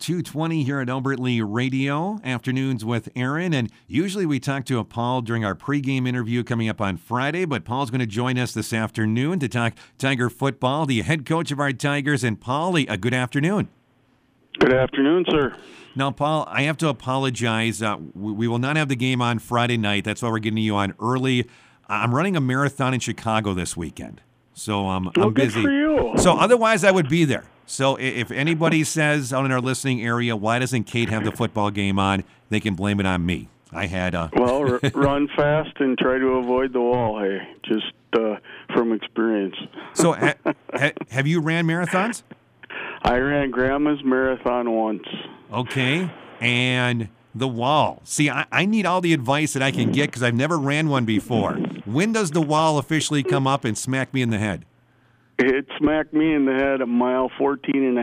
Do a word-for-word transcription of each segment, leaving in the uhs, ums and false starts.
two twenty here at Albert Lee Radio, Afternoons with Aaron. And usually we talk to a Paul during our pregame interview coming up on Friday, but Paul's going to join us this afternoon to talk Tiger football, the head coach of our Tigers. And Paul, a good afternoon. Good afternoon, sir. Now, Paul, I have to apologize. Uh, we will not have the game on Friday night. That's why we're getting you on early. I'm running a marathon in Chicago this weekend, so um, well, I'm busy. Good for you. So otherwise, I would be there. So if anybody says out in our listening area, why doesn't Kate have the football game on, they can blame it on me. I had a... Well, r- run fast and try to avoid the wall, hey, just uh, from experience. So ha- ha- have you ran marathons? I ran Grandma's marathon once. Okay, and the wall. See, I, I need all the advice that I can get because I've never ran one before. When does the wall officially come up and smack me in the head? It smacked me in the head at mile fourteen and a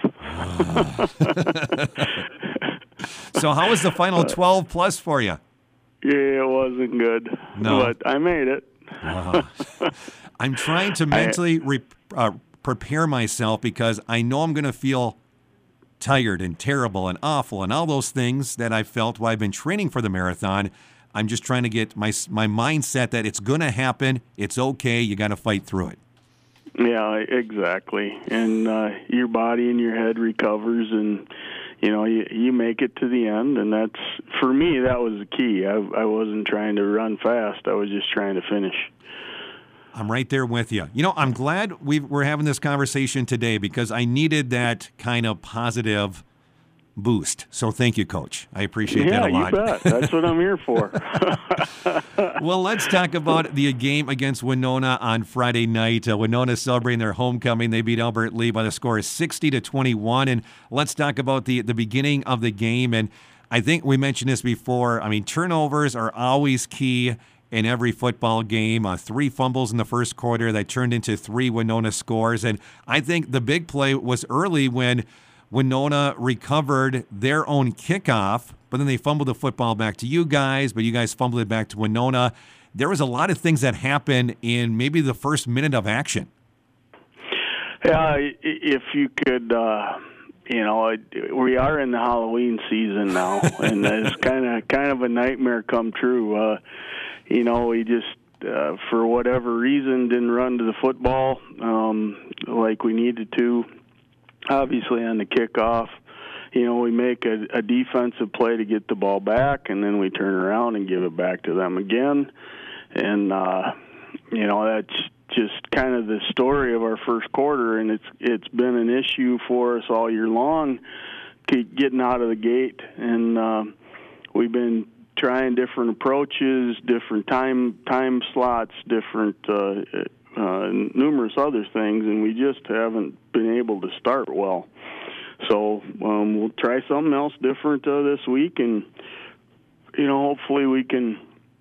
half. So how was the final twelve plus for you? Yeah, it wasn't good. No. But I made it. Uh, I'm trying to mentally re- uh, prepare myself because I know I'm going to feel tired and terrible and awful and all those things that I felt while I've been training for the marathon. I'm just trying to get my my mindset that it's going to happen. It's okay. You got to fight through it. Yeah, exactly. And uh, your body and your head recovers, and you know you, you make it to the end. And that's for me. That was the key. I, I wasn't trying to run fast. I was just trying to finish. I'm right there with you. You know, I'm glad we've, we're having this conversation today because I needed that kind of positive boost. So thank you, Coach. I appreciate yeah, that a lot. Yeah, you bet. That's what I'm here for. Well, let's talk about the game against Winona on Friday night. Uh, Winona celebrating their homecoming. They beat Albert Lee by the score of sixty to twenty-one. And let's talk about the, the beginning of the game. And I think we mentioned this before. I mean, turnovers are always key in every football game. Uh, three fumbles in the first quarter that turned into three Winona scores. And I think the big play was early when Winona recovered their own kickoff, but then they fumbled the football back to you guys, but you guys fumbled it back to Winona. There was a lot of things that happened in maybe the first minute of action. Yeah, if you could, uh, you know, we are in the Halloween season now, and it's kind of kind of a nightmare come true. Uh, you know, we just, uh, for whatever reason, didn't run to the football um, like we needed to. Obviously, on the kickoff, you know, we make a, a defensive play to get the ball back, and then we turn around and give it back to them again. And, uh, you know, that's just kind of the story of our first quarter, and it's it's been an issue for us all year long, getting out of the gate. And uh, we've been trying different approaches, different time time slots, different uh, uh, numerous other things, and we just haven't been able to start well. So um, we'll try something else different uh, this week, and you know, hopefully we can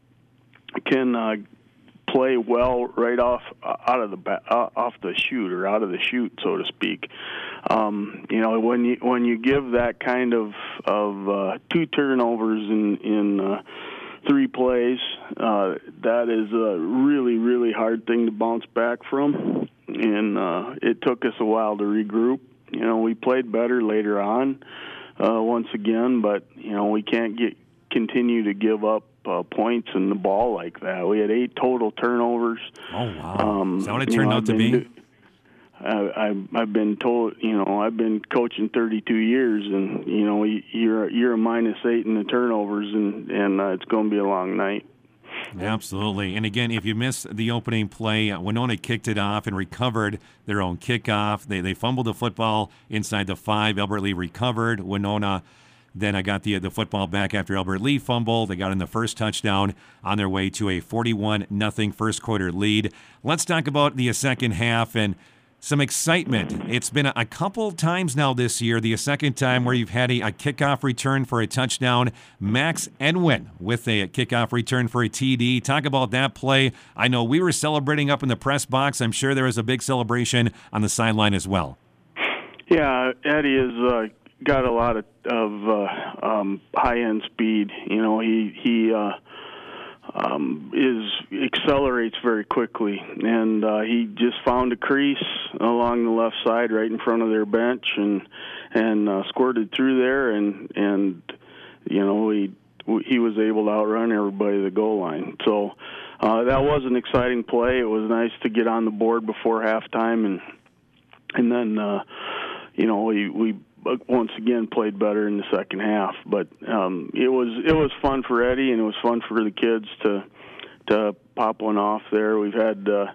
can uh, play well right off uh, out of the ba- uh, off the chute or out of the chute, so to speak. Um, you know, when you when you give that kind of of uh, two turnovers in in uh, three plays, uh, that is a really really hard thing to bounce back from, and uh, it took us a while to regroup. You know, we played better later on, uh, once again, but you know we can't get continue to give up uh, points in the ball like that. We had eight total turnovers. Oh wow! Um, Is that what it turned know, out to been, be? I, I've I've been told, you know, I've been coaching thirty-two years, and you know, you're you're a minus eight in the turnovers, and and uh, it's going to be a long night. Absolutely. And again, if you missed the opening play, uh, Winona kicked it off and recovered their own kickoff. They they fumbled the football inside the five. Albert Lee recovered. Winona then I got the the football back after Albert Lee fumbled. They got in the first touchdown on their way to a forty-one nothing first quarter lead. Let's talk about the second half and some excitement. It's been a couple times now this year, the second time where you've had a, a kickoff return for a touchdown. Max Edwin with a kickoff return for a T D. Talk about that play. I know we were celebrating up in the press box. I'm sure there was a big celebration on the sideline as well. Yeah, Eddie has uh, got a lot of, of uh, um, high-end speed. You know, he he uh, um, is accelerates very quickly, and uh, he just found a crease along the left side, right in front of their bench, and and uh, squirted through there, and and you know he he was able to outrun everybody to the goal line. So uh, that was an exciting play. It was nice to get on the board before halftime, and and then uh, you know we we once again played better in the second half. But um, it was it was fun for Eddie, and it was fun for the kids to to pop one off there. We've had uh,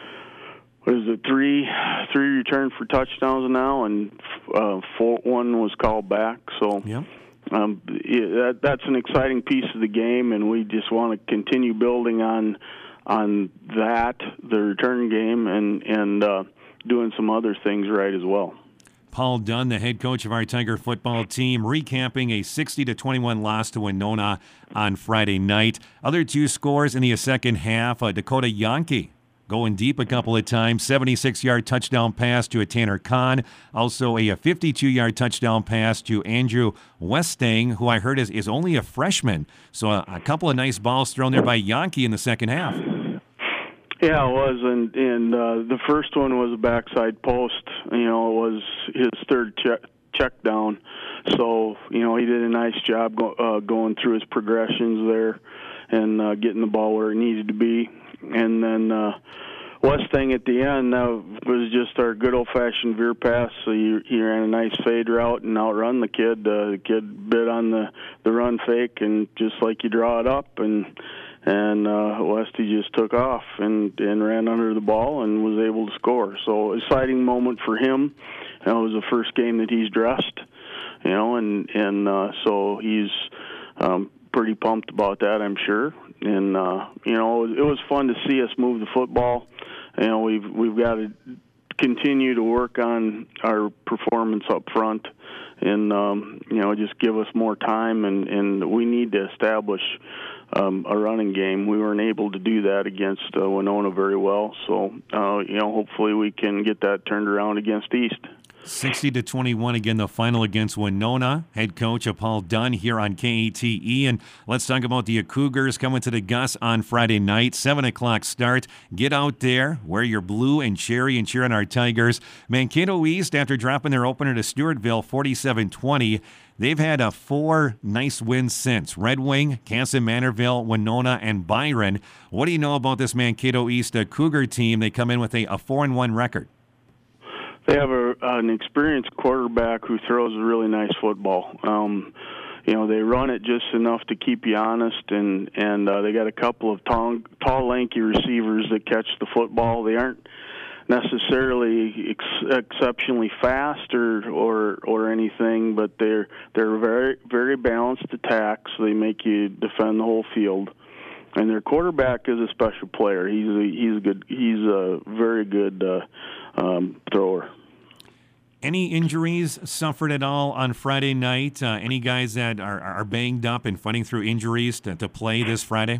what is it three three return for touchdowns now, and uh, four, one was called back. So. Yeah. Um, yeah, that, that's an exciting piece of the game, and we just want to continue building on on that, the return game, and and uh, doing some other things right as well. Paul Dunn, the head coach of our Tiger football team, recapping a sixty to twenty-one loss to Winona on Friday night. Other two scores in the second half: uh, Dakota Yankee going deep a couple of times, seventy-six-yard touchdown pass to a Tanner Kahn. Also a fifty-two-yard touchdown pass to Andrew Westang, who I heard is, is only a freshman. So a, a couple of nice balls thrown there by Yankee in the second half. Yeah, it was, and, and uh, the first one was a backside post. You know, it was his third check, check down. So, you know, he did a nice job go, uh, going through his progressions there and uh, getting the ball where it needed to be. And then uh, Westang at the end uh, was just our good old-fashioned veer pass. So he, he ran a nice fade route and outrun the kid. Uh, the kid bit on the, the run fake, and just like you draw it up, and and uh, Westy just took off and, and ran under the ball and was able to score. So exciting moment for him. That was the first game that he's dressed, you know, and and uh, so he's um, pretty pumped about that, I'm sure. And uh, you know, it was fun to see us move the football. You know, we've we've got to continue to work on our performance up front, and um, you know, just give us more time. And, and we need to establish um, a running game. We weren't able to do that against uh, Winona very well. So uh, you know, hopefully we can get that turned around against East. sixty to twenty-one again, the final against Winona. Head coach Paul Dunn here on K A T E. And let's talk about the Cougars coming to the Gus on Friday night. seven o'clock start. Get out there, wear your blue and cherry, and cheer on our Tigers. Mankato East, after dropping their opener to Stewartville forty-seven twenty, they've had a four nice wins since. Red Wing, Canson Manorville, Winona, and Byron. What do you know about this Mankato East uh, Cougar team? They come in with a, a four and one record. They have a, an experienced quarterback who throws a really nice football. Um, you know, they run it just enough to keep you honest, and and uh, they got a couple of tall, tall, lanky receivers that catch the football. They aren't necessarily ex- exceptionally fast or, or or anything, but they're they're very very balanced attacks. They make you defend the whole field. And their quarterback is a special player. He's a, he's a good. He's a very good uh, um, thrower. Any injuries suffered at all on Friday night? Uh, any guys that are, are banged up and fighting through injuries to, to play this Friday?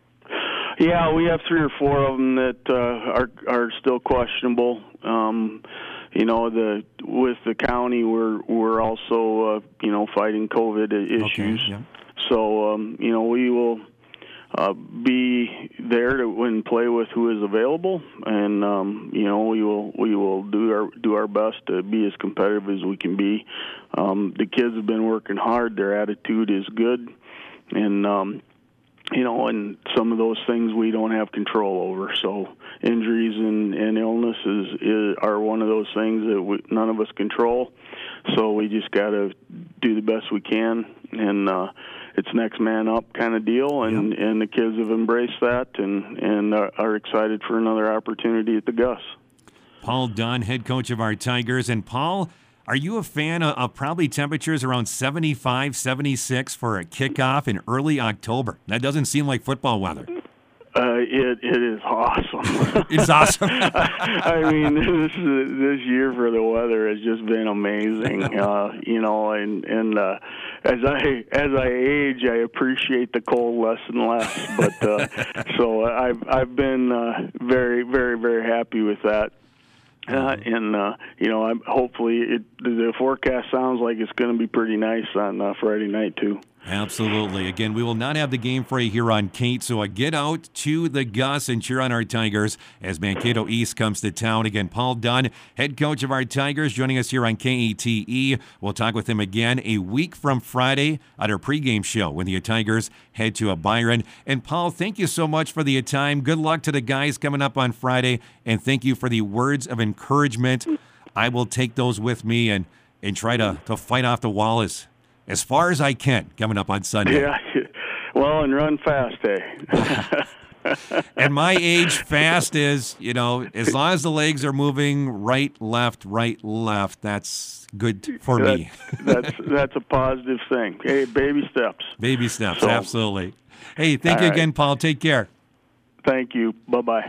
Yeah, we have three or four of them that uh, are are still questionable. Um, you know, the with the county, we're we're also uh, you know fighting COVID issues. Okay, yeah. So um, you know we will. Uh, be there to win, play with who is available, and um, you know we will we will do our do our best to be as competitive as we can be. Um, the kids have been working hard; their attitude is good, and um, you know, and some of those things we don't have control over. So injuries and, and illness is, is are one of those things that we, none of us control. So we just got to do the best we can, and uh, it's next man up kind of deal, and, yeah. and the kids have embraced that and, and are, are excited for another opportunity at the Gus. Paul Dunn, head coach of our Tigers. And Paul, are you a fan of, of probably temperatures around seventy-five, seventy-six for a kickoff in early October? That doesn't seem like football weather. Uh, it it is awesome. It's awesome. I, I mean, this this year for the weather has just been amazing. Uh, you know, and and uh, as I as I age, I appreciate the cold less and less. But uh, so I've I've been uh, very very very happy with that. Uh, and uh, you know, I'm hopefully it, the forecast sounds like it's going to be pretty nice on uh, Friday night too. Absolutely. Again, we will not have the game for you here on Kate, so uh, get out to the Gus and cheer on our Tigers as Mankato East comes to town. Again, Paul Dunn, head coach of our Tigers, joining us here on K E T E. We'll talk with him again a week from Friday at our pregame show when the Tigers head to a Byron. And Paul, thank you so much for the time. Good luck to the guys coming up on Friday, and thank you for the words of encouragement. I will take those with me and, and try to, to fight off the wall as As far as I can, coming up on Sunday. Yeah, well, and run fast, eh? At my age, fast is, you know, as long as the legs are moving right, left, right, left, that's good for that, me. that's that's a positive thing. Hey, baby steps. Baby steps, So, absolutely. Hey, thank you right. again, Paul. Take care. Thank you. Bye-bye.